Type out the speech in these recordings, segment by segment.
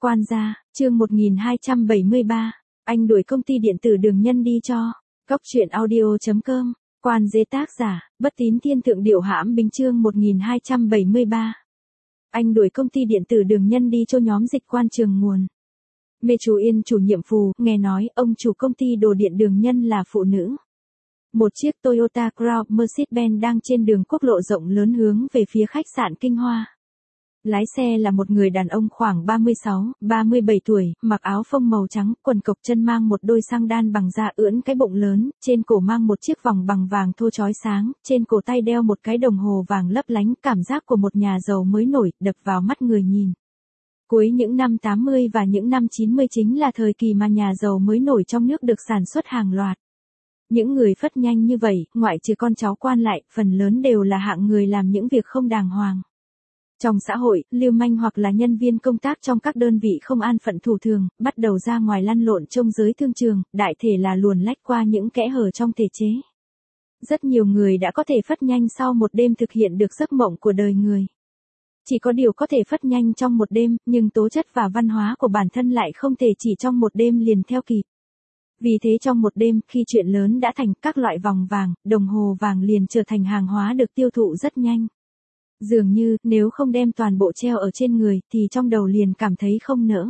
Quan gia, chương 1273, anh đuổi công ty điện tử Đường Nhân đi cho. Cóc truyện audio.com, Quan dế tác giả, Bất Tín Thiên Thượng Điệu Hãm Bính chương 1273. Anh đuổi công ty điện tử Đường Nhân đi cho nhóm dịch quan trường nguồn. Mê chú Yên chủ nhiệm Phù, nghe nói ông chủ công ty đồ điện Đường Nhân là phụ nữ. Một chiếc Toyota Crown Mercedes-Benz đang trên đường quốc lộ rộng lớn hướng về phía khách sạn Kinh Hoa. Lái xe là một người đàn ông khoảng 36, 37 tuổi, mặc áo phông màu trắng, quần cộc chân mang một đôi xăng đan bằng da ưỡn cái bụng lớn, trên cổ mang một chiếc vòng bằng vàng thô chói sáng, trên cổ tay đeo một cái đồng hồ vàng lấp lánh, cảm giác của một nhà giàu mới nổi, đập vào mắt người nhìn. Cuối những năm 80 và những năm 90 chính là thời kỳ mà nhà giàu mới nổi trong nước được sản xuất hàng loạt. Những người phất nhanh như vậy, ngoại trừ con cháu quan lại, phần lớn đều là hạng người làm những việc không đàng hoàng. Trong xã hội, lưu manh hoặc là nhân viên công tác trong các đơn vị không an phận thủ thường, bắt đầu ra ngoài lăn lộn trong giới thương trường, đại thể là luồn lách qua những kẽ hở trong thể chế. Rất nhiều người đã có thể phất nhanh sau một đêm thực hiện được giấc mộng của đời người. Chỉ có điều có thể phất nhanh trong một đêm, nhưng tố chất và văn hóa của bản thân lại không thể chỉ trong một đêm liền theo kịp. Vì thế trong một đêm, khi chuyện lớn đã thành, các loại vòng vàng, đồng hồ vàng liền trở thành hàng hóa được tiêu thụ rất nhanh. Dường như, nếu không đem toàn bộ treo ở trên người, thì trong đầu liền cảm thấy không nỡ.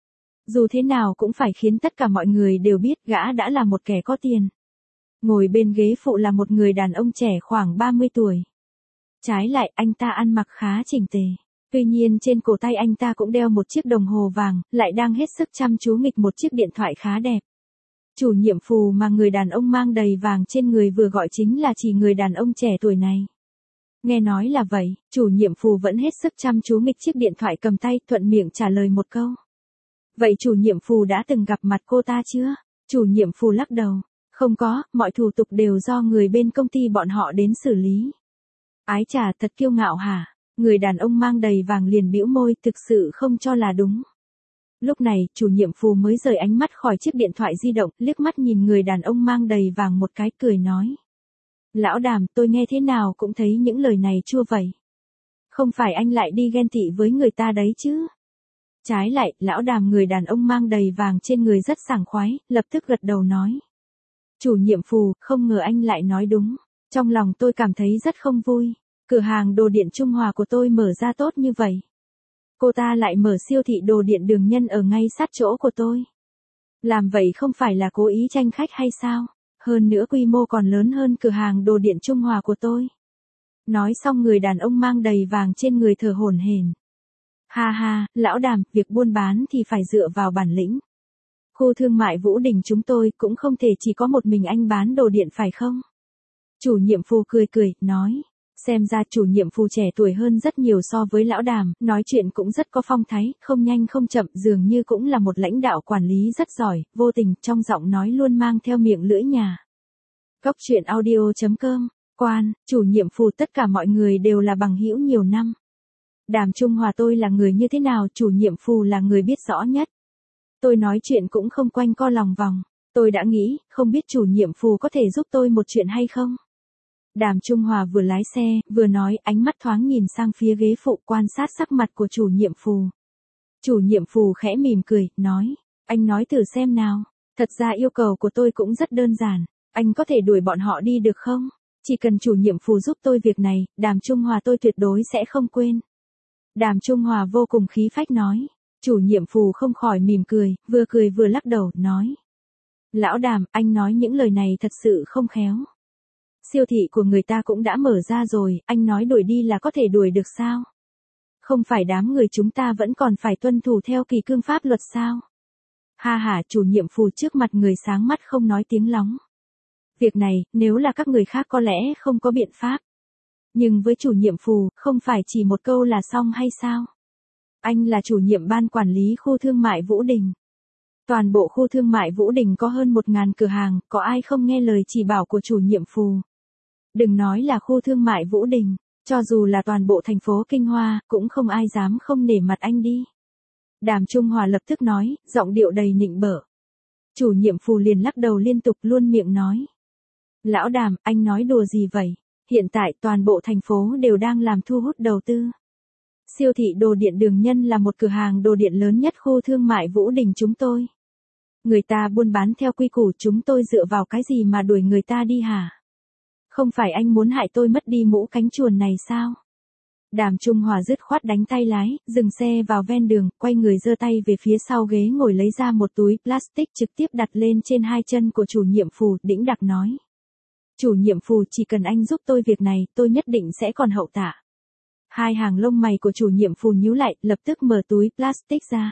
Dù thế nào cũng phải khiến tất cả mọi người đều biết gã đã là một kẻ có tiền. Ngồi bên ghế phụ là một người đàn ông trẻ khoảng 30 tuổi. Trái lại, anh ta ăn mặc khá chỉnh tề. Tuy nhiên trên cổ tay anh ta cũng đeo một chiếc đồng hồ vàng, lại đang hết sức chăm chú nghịch một chiếc điện thoại khá đẹp. Chủ nhiệm Phù mà người đàn ông mang đầy vàng trên người vừa gọi chính là chỉ người đàn ông trẻ tuổi này. Nghe nói là vậy, chủ nhiệm Phù vẫn hết sức chăm chú nghịch chiếc điện thoại cầm tay, thuận miệng trả lời một câu. Vậy chủ nhiệm Phù đã từng gặp mặt cô ta chưa? Chủ nhiệm Phù lắc đầu. Không có, mọi thủ tục đều do người bên công ty bọn họ đến xử lý. Ái chà, thật kiêu ngạo hả? Người đàn ông mang đầy vàng liền bĩu môi, thực sự không cho là đúng. Lúc này, chủ nhiệm Phù mới rời ánh mắt khỏi chiếc điện thoại di động, liếc mắt nhìn người đàn ông mang đầy vàng một cái, cười nói. Lão Đàm, tôi nghe thế nào cũng thấy những lời này chua vậy. Không phải anh lại đi ghen tị với người ta đấy chứ? Trái lại, lão Đàm người đàn ông mang đầy vàng trên người rất sảng khoái, lập tức gật đầu nói. Chủ nhiệm Phù, không ngờ anh lại nói đúng. Trong lòng tôi cảm thấy rất không vui. Cửa hàng đồ điện Trung Hòa của tôi mở ra tốt như vậy. Cô ta lại mở siêu thị đồ điện Đường Nhân ở ngay sát chỗ của tôi. Làm vậy không phải là cố ý tranh khách hay sao? Hơn nữa quy mô còn lớn hơn cửa hàng đồ điện Trung Hòa của tôi. Nói xong người đàn ông mang đầy vàng trên người thở hổn hển. Ha ha, lão Đàm, việc buôn bán thì phải dựa vào bản lĩnh. Khu thương mại Vũ Đình chúng tôi cũng không thể chỉ có một mình anh bán đồ điện phải không? Chủ nhiệm Phù cười cười, nói. Xem ra chủ nhiệm Phù trẻ tuổi hơn rất nhiều so với lão Đàm, nói chuyện cũng rất có phong thái, không nhanh không chậm, dường như cũng là một lãnh đạo quản lý rất giỏi, vô tình, trong giọng nói luôn mang theo miệng lưỡi nhà. Cóc truyện audio.com, Quan, chủ nhiệm Phù tất cả mọi người đều là bằng hữu nhiều năm. Đàm Trung Hòa tôi là người như thế nào, chủ nhiệm Phù là người biết rõ nhất. Tôi nói chuyện cũng không quanh co lòng vòng, tôi đã nghĩ, không biết chủ nhiệm Phù có thể giúp tôi một chuyện hay không? Đàm Trung Hòa vừa lái xe, vừa nói, ánh mắt thoáng nhìn sang phía ghế phụ quan sát sắc mặt của chủ nhiệm Phù. Chủ nhiệm Phù khẽ mỉm cười, nói, anh nói thử xem nào, thật ra yêu cầu của tôi cũng rất đơn giản, anh có thể đuổi bọn họ đi được không? Chỉ cần chủ nhiệm Phù giúp tôi việc này, Đàm Trung Hòa tôi tuyệt đối sẽ không quên. Đàm Trung Hòa vô cùng khí phách nói, chủ nhiệm Phù không khỏi mỉm cười vừa lắc đầu, nói. Lão Đàm, anh nói những lời này thật sự không khéo. Siêu thị của người ta cũng đã mở ra rồi, anh nói đuổi đi là có thể đuổi được sao? Không phải đám người chúng ta vẫn còn phải tuân thủ theo kỳ cương pháp luật sao? Ha ha, chủ nhiệm Phù trước mặt người sáng mắt không nói tiếng lóng. Việc này, nếu là các người khác có lẽ không có biện pháp. Nhưng với chủ nhiệm Phù, không phải chỉ một câu là xong hay sao? Anh là chủ nhiệm ban quản lý khu thương mại Vũ Đình. Toàn bộ khu thương mại Vũ Đình có hơn 1.000 cửa hàng, có ai không nghe lời chỉ bảo của chủ nhiệm Phù? Đừng nói là khu thương mại Vũ Đình, cho dù là toàn bộ thành phố Kinh Hoa, cũng không ai dám không nể mặt anh đi. Đàm Trung Hòa lập tức nói, giọng điệu đầy nịnh bợ. Chủ nhiệm Phù liền lắc đầu liên tục luôn miệng nói. Lão Đàm, anh nói đùa gì vậy? Hiện tại toàn bộ thành phố đều đang làm thu hút đầu tư. Siêu thị đồ điện Đường Nhân là một cửa hàng đồ điện lớn nhất khu thương mại Vũ Đình chúng tôi. Người ta buôn bán theo quy củ, chúng tôi dựa vào cái gì mà đuổi người ta đi hả? Không phải anh muốn hại tôi mất đi mũ cánh chuồn này sao? Đàm Trung Hòa dứt khoát đánh tay lái, dừng xe vào ven đường, quay người giơ tay về phía sau ghế ngồi lấy ra một túi plastic trực tiếp đặt lên trên hai chân của chủ nhiệm Phù, đĩnh đạc nói. Chủ nhiệm Phù, chỉ cần anh giúp tôi việc này, tôi nhất định sẽ còn hậu tạ. Hai hàng lông mày của chủ nhiệm Phù nhíu lại, lập tức mở túi plastic ra.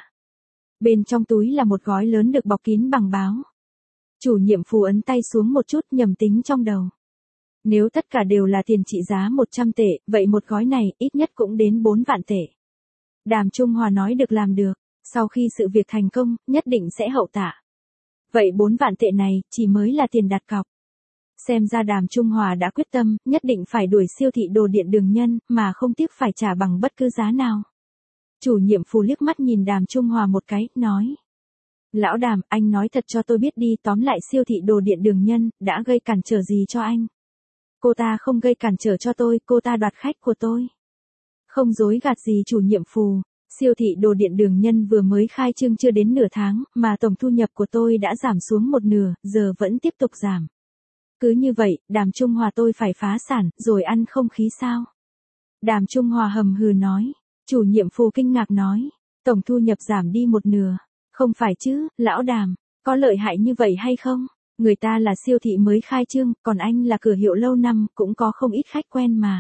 Bên trong túi là một gói lớn được bọc kín bằng báo. Chủ nhiệm Phù ấn tay xuống một chút, nhầm tính trong đầu. Nếu tất cả đều là tiền trị giá 100 tệ, vậy một gói này ít nhất cũng đến 4 vạn tệ. Đàm Trung Hòa nói được làm được, sau khi sự việc thành công, nhất định sẽ hậu tạ. Vậy 4 vạn tệ này, chỉ mới là tiền đặt cọc. Xem ra Đàm Trung Hòa đã quyết tâm, nhất định phải đuổi siêu thị đồ điện Đường Nhân, mà không tiếc phải trả bằng bất cứ giá nào. Chủ nhiệm Phù liếc mắt nhìn Đàm Trung Hòa một cái, nói. Lão Đàm, anh nói thật cho tôi biết đi, tóm lại siêu thị đồ điện Đường Nhân, đã gây cản trở gì cho anh? Cô ta không gây cản trở cho tôi, cô ta đoạt khách của tôi. Không dối gạt gì chủ nhiệm Phù, siêu thị đồ điện Đường Nhân vừa mới khai trương chưa đến nửa tháng, mà tổng thu nhập của tôi đã giảm xuống một nửa, giờ vẫn tiếp tục giảm. Cứ như vậy, Đàm Trung Hòa tôi phải phá sản, rồi ăn không khí sao? Đàm Trung Hòa hầm hừ nói. Chủ nhiệm Phù kinh ngạc nói. Tổng thu nhập giảm đi một nửa. Không phải chứ, lão Đàm, có lợi hại như vậy hay không? Người ta là siêu thị mới khai trương, còn anh là cửa hiệu lâu năm, cũng có không ít khách quen mà.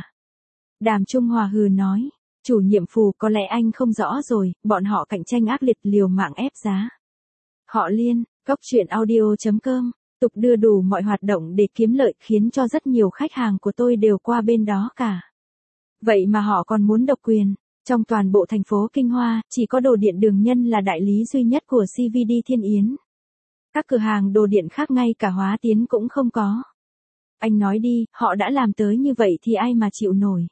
Đàm Trung Hòa hừ nói. Chủ nhiệm Phù, có lẽ anh không rõ rồi, bọn họ cạnh tranh ác liệt, liều mạng ép giá. Họ Liên, Cốc.audio.com, tục đưa đủ mọi hoạt động để kiếm lợi, khiến cho rất nhiều khách hàng của tôi đều qua bên đó cả. Vậy mà họ còn muốn độc quyền. Trong toàn bộ thành phố Kinh Hoa, chỉ có đồ điện Đường Nhân là đại lý duy nhất của CVD Thiên Yến. Các cửa hàng đồ điện khác ngay cả Hóa Tiến cũng không có. Anh nói đi, họ đã làm tới như vậy thì ai mà chịu nổi.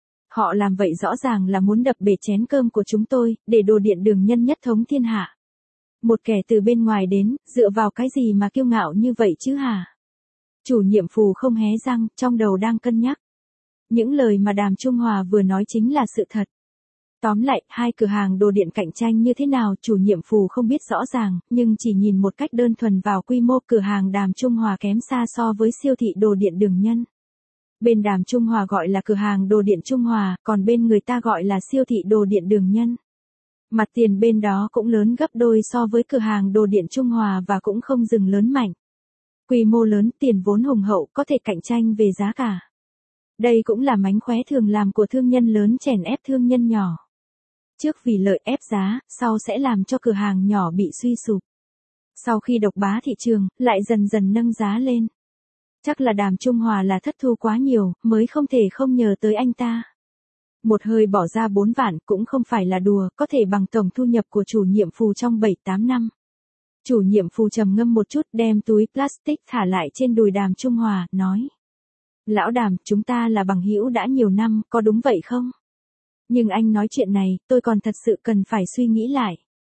Họ làm vậy rõ ràng là muốn đập bể chén cơm của chúng tôi, để đồ điện Đường Nhân nhất thống thiên hạ. Một kẻ từ bên ngoài đến, dựa vào cái gì mà kiêu ngạo như vậy chứ hả? Chủ nhiệm Phù không hé răng, trong đầu đang cân nhắc. Những lời mà Đàm Trung Hòa vừa nói chính là sự thật. Tóm lại, hai cửa hàng đồ điện cạnh tranh như thế nào chủ nhiệm Phù không biết rõ ràng, nhưng chỉ nhìn một cách đơn thuần vào quy mô cửa hàng Đàm Trung Hòa kém xa so với siêu thị đồ điện Đường Nhân. Bên Đàm Trung Hòa gọi là cửa hàng đồ điện Trung Hòa, còn bên người ta gọi là siêu thị đồ điện Đường Nhân. Mặt tiền bên đó cũng lớn gấp đôi so với cửa hàng đồ điện Trung Hòa và cũng không dừng lớn mạnh. Quy mô lớn, tiền vốn hùng hậu, có thể cạnh tranh về giá cả. Đây cũng là mánh khóe thường làm của thương nhân lớn chèn ép thương nhân nhỏ. Trước vì lợi ép giá, sau sẽ làm cho cửa hàng nhỏ bị suy sụp. Sau khi độc bá thị trường, lại dần dần nâng giá lên. Chắc là Đàm Trung Hòa là thất thu quá nhiều, mới không thể không nhờ tới anh ta. Một hơi bỏ ra 4 vạn cũng không phải là đùa, có thể bằng tổng thu nhập của chủ nhiệm Phù trong 7-8 năm. Chủ nhiệm Phù trầm ngâm một chút, đem túi plastic thả lại trên đùi Đàm Trung Hòa, nói. Lão Đàm, chúng ta là bằng hữu đã nhiều năm, có đúng vậy không? Nhưng anh nói chuyện này, tôi còn thật sự cần phải suy nghĩ lại.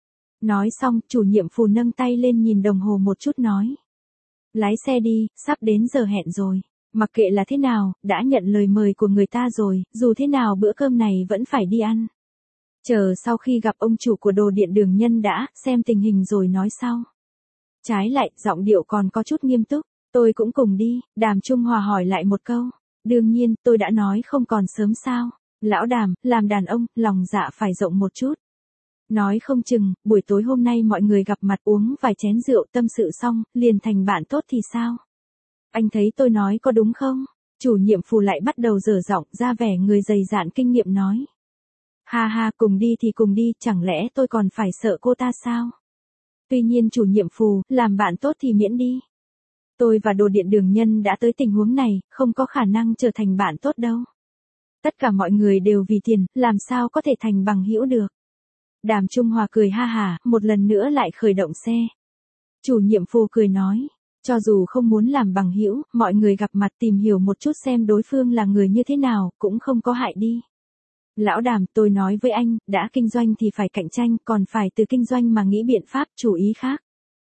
Nói xong, chủ nhiệm Phù nâng tay lên nhìn đồng hồ một chút nói. Lái xe đi, sắp đến giờ hẹn rồi. Mặc kệ là thế nào, đã nhận lời mời của người ta rồi, dù thế nào bữa cơm này vẫn phải đi ăn. Chờ sau khi gặp ông chủ của đồ điện Đường Nhân đã, xem tình hình rồi nói sau. Trái lại, giọng điệu còn có chút nghiêm túc. Tôi cũng cùng đi, Đàm Trung Hòa hỏi lại một câu. Đương nhiên, tôi đã nói không còn sớm sao. Lão Đàm, làm đàn ông, lòng dạ phải rộng một chút. Nói không chừng, buổi tối hôm nay mọi người gặp mặt uống vài chén rượu tâm sự xong, liền thành bạn tốt thì sao? Anh thấy tôi nói có đúng không? Chủ nhiệm Phù lại bắt đầu dở giọng ra vẻ người dày dạn kinh nghiệm nói. Ha ha, cùng đi thì cùng đi, chẳng lẽ tôi còn phải sợ cô ta sao? Tuy nhiên chủ nhiệm Phù, làm bạn tốt thì miễn đi. Tôi và đồ điện Đường Nhân đã tới tình huống này, không có khả năng trở thành bạn tốt đâu. Tất cả mọi người đều vì tiền, làm sao có thể thành bằng hữu được. Đàm Trung Hòa cười ha hả, một lần nữa lại khởi động xe. Chủ nhiệm Phù cười nói, cho dù không muốn làm bằng hữu, mọi người gặp mặt tìm hiểu một chút xem đối phương là người như thế nào, cũng không có hại đi. Lão Đàm, tôi nói với anh, đã kinh doanh thì phải cạnh tranh, còn phải từ kinh doanh mà nghĩ biện pháp chủ ý khác.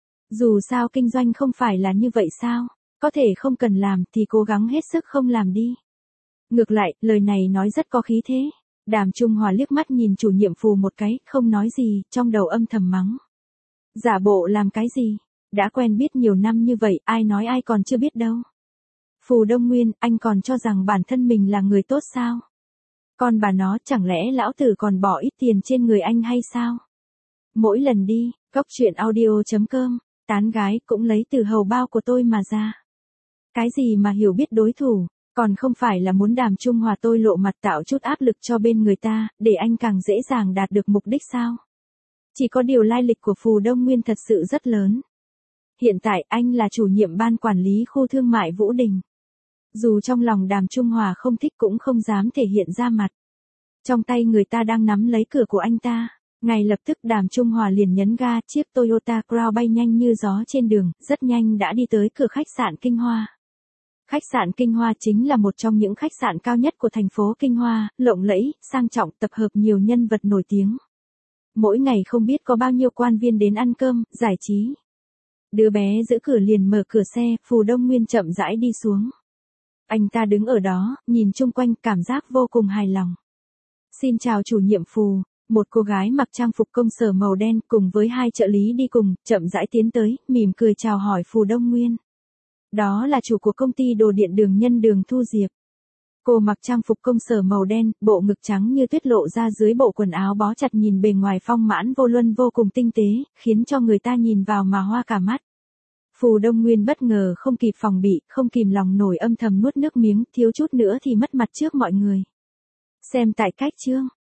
Dù sao kinh doanh không phải là như vậy sao, có thể không cần làm thì cố gắng hết sức không làm đi. Ngược lại, lời này nói rất có khí thế. Đàm Trung Hòa liếc mắt nhìn chủ nhiệm Phù một cái, không nói gì, trong đầu âm thầm mắng. Giả bộ làm cái gì? Đã quen biết nhiều năm như vậy, ai nói ai còn chưa biết đâu. Phù Đông Nguyên, anh còn cho rằng bản thân mình là người tốt sao? Con bà nó, chẳng lẽ lão tử còn bỏ ít tiền trên người anh hay sao? Mỗi lần đi, góc chuyện audio.com, tán gái cũng lấy từ hầu bao của tôi mà ra. Cái gì mà hiểu biết đối thủ, còn không phải là muốn Đàm Trung Hòa tôi lộ mặt tạo chút áp lực cho bên người ta, để anh càng dễ dàng đạt được mục đích sao? Chỉ có điều lai lịch của Phù Đông Nguyên thật sự rất lớn. Hiện tại anh là chủ nhiệm ban quản lý khu thương mại Vũ Đình. Dù trong lòng Đàm Trung Hòa không thích cũng không dám thể hiện ra mặt. Trong tay người ta đang nắm lấy cửa của anh ta. Ngay lập tức Đàm Trung Hòa liền nhấn ga, chiếc Toyota Crown bay nhanh như gió trên đường, rất nhanh đã đi tới cửa khách sạn Kinh Hoa. Khách sạn Kinh Hoa chính là một trong những khách sạn cao nhất của thành phố Kinh Hoa, lộng lẫy, sang trọng, tập hợp nhiều nhân vật nổi tiếng. Mỗi ngày không biết có bao nhiêu quan viên đến ăn cơm, giải trí. Đứa bé giữ cửa liền mở cửa xe, Phù Đông Nguyên chậm rãi đi xuống. Anh ta đứng ở đó, nhìn chung quanh, cảm giác vô cùng hài lòng. Xin chào chủ nhiệm Phù. Một cô gái mặc trang phục công sở màu đen cùng với hai trợ lý đi cùng, chậm rãi tiến tới, mỉm cười chào hỏi Phù Đông Nguyên. Đó là chủ của công ty đồ điện Đường Nhân Đường Thu Diệp. Cô mặc trang phục công sở màu đen, bộ ngực trắng như tuyết lộ ra dưới bộ quần áo bó chặt, nhìn bề ngoài phong mãn vô luân vô cùng tinh tế, khiến cho người ta nhìn vào mà hoa cả mắt. Phù Đông Nguyên bất ngờ không kịp phòng bị, không kìm lòng nổi âm thầm nuốt nước miếng, thiếu chút nữa thì mất mặt trước mọi người. Xem tại cách chương.